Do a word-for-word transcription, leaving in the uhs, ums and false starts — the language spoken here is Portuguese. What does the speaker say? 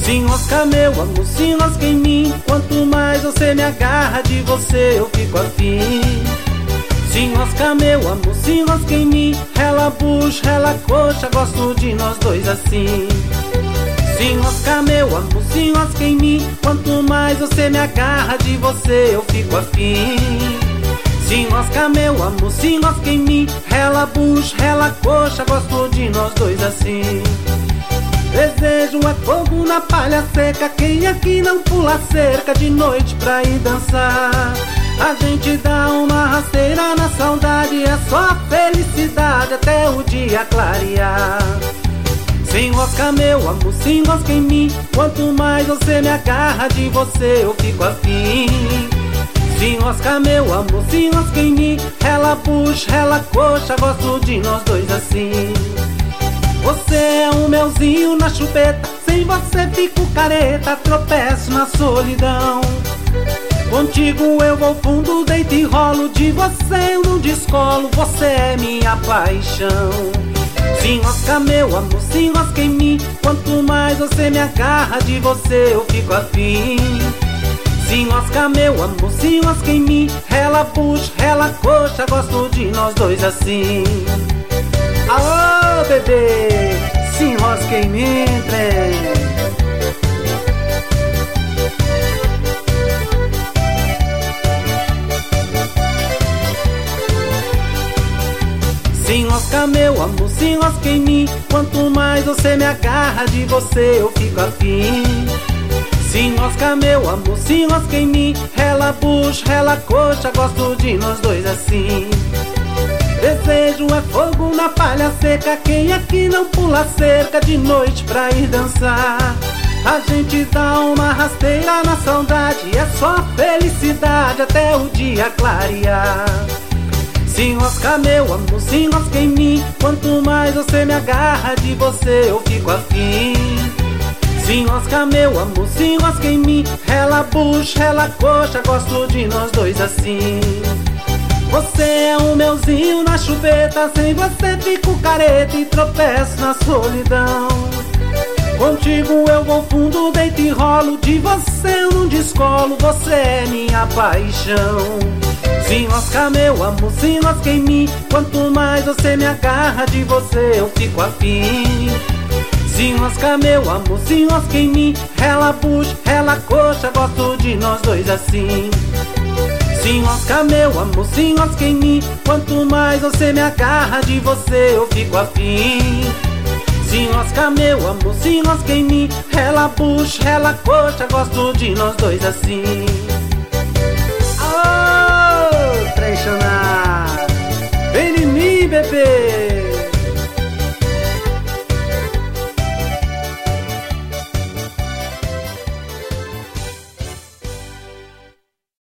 Se enrosca meu amor, se enrosca em mim. Quanto mais você me agarra, de você eu fico afim. Se enrosca meu amor, se enrosca em mim. Rela bucho, rela coxa, gosto de nós dois assim. Se enrosca meu amor, se enrosca em mim. Quanto mais você me agarra, de você eu fico afim. Se enrosca meu amor, se enrosca em mim. Rela bucho, rela coxa, gosto de nós dois assim. Desejo é fogo na palha seca. Quem aqui não pula cerca de noite pra ir dançar? A gente dá uma rasteira na saudade. É só felicidade até o dia clarear. Se enrosca meu amor, se enrosca em mim. Quanto mais você me agarra, de você eu fico afim. Se enrosca meu amor, se enrosca em mim. Rela bucho, rela coxa, gosto de nós dois assim. Você é um melzinho na chupeta. Sem você fico careta, tropeço na solidão. Contigo eu vou fundo, deito e rolo. De você eu não descolo, você é minha paixão. Se enrosca meu amor, se enrosca em mim. Quanto mais você me agarra, de você eu fico afim. Se enrosca meu amor, se enrosca em mim. Rela bucho, rela coxa, gosto de nós dois assim. Alô, bebê, se enrosca em mim, trem. Se enrosca meu amor, se enrosca em mim. Quanto mais você me agarra, de você eu fico afim. Se enrosca meu amor, se enrosca em mim. Rela bucho, rela coxa, gosto de nós dois assim. Desejo é fogo na palha seca. Quem aqui não pula cerca de noite pra ir dançar? A gente dá uma rasteira na saudade. É só felicidade até o dia clarear. Se enrosca meu amor, se enrosca em mim. Quanto mais você me agarra, de você eu fico afim. Se enrosca meu amor, se enrosca em mim. Rela bucho, rela coxa, gosto de nós dois assim. Você é um melzinho na chupeta. Sem você fico careta e tropeço na solidão. Contigo eu vou fundo, deito e rolo. De você eu não descolo, você é minha paixão. Se enrosca meu amor, se enrosca em mim. Quanto mais você me agarra, de você eu fico afim. Se enrosca meu amor, se enrosca em mim. Rela bucho, rela coxa, gosto de nós dois assim. Se enrosca meu amor, se enrosca em mim. Quanto mais você me agarra, de você eu fico afim. Se enrosca meu amor, se enrosca em mim. Rela bucho, rela coxa, gosto de nós dois assim.